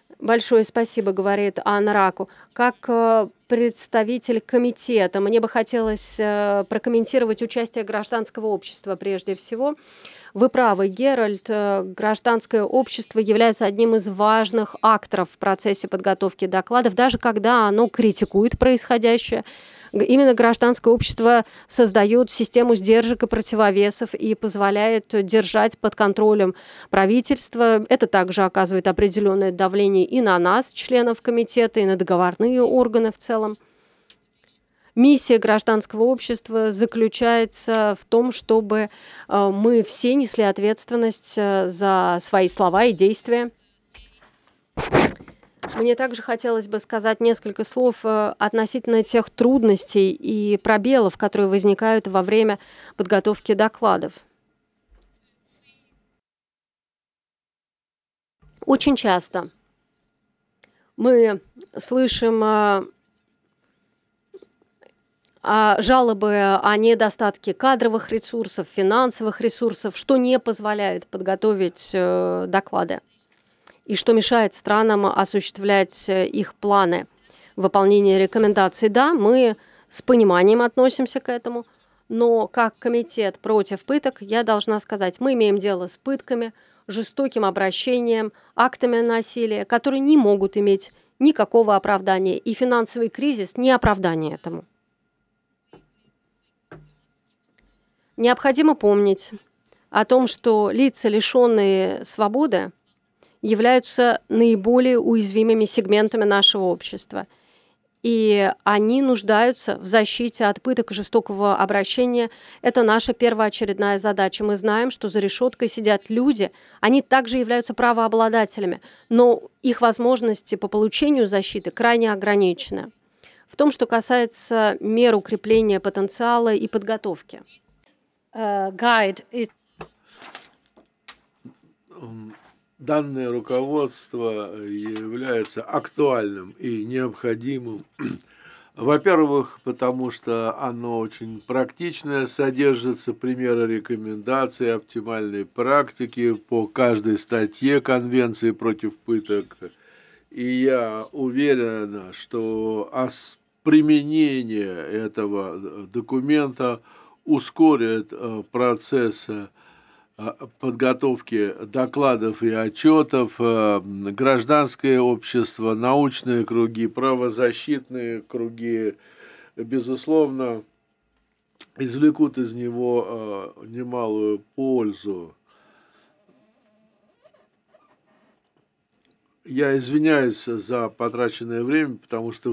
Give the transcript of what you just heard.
Большое спасибо, говорит Анна Раку. Как представитель комитета, мне бы хотелось прокомментировать участие гражданского общества прежде всего. Вы правы, Геральт, гражданское общество является одним из важных акторов в процессе подготовки докладов, даже когда оно критикует происходящее. Именно гражданское общество создает систему сдержек и противовесов и позволяет держать под контролем правительство. Это также оказывает определенное давление и на нас, членов комитета, и на договорные органы в целом. Миссия гражданского общества заключается в том, чтобы мы все несли ответственность за свои слова и действия. Мне также хотелось бы сказать несколько слов относительно тех трудностей и пробелов, которые возникают во время подготовки докладов. Очень часто мы слышим жалобы о недостатке кадровых ресурсов, финансовых ресурсов, что не позволяет подготовить доклады и что мешает странам осуществлять их планы выполнения рекомендаций. Да, мы с пониманием относимся к этому, но как комитет против пыток я должна сказать, мы имеем дело с пытками, жестоким обращением, актами насилия, которые не могут иметь никакого оправдания, и финансовый кризис не оправдание этому. Необходимо помнить о том, что лица, лишенные свободы, являются наиболее уязвимыми сегментами нашего общества. И они нуждаются в защите от пыток и жестокого обращения. Это наша первоочередная задача. Мы знаем, что за решеткой сидят люди, они также являются правообладателями, но их возможности по получению защиты крайне ограничены. В том, что касается мер укрепления потенциала и подготовки. Guide it. Данное руководство является актуальным и необходимым. Во-первых, потому что оно очень практичное, содержатся примеры рекомендаций оптимальной практики по каждой статье Конвенции против пыток. И я уверен, что применение этого документа ускорит процесс подготовки докладов и отчетов, гражданское общество, научные круги, правозащитные круги, безусловно, извлекут из него немалую пользу. Я извиняюсь за потраченное время, потому что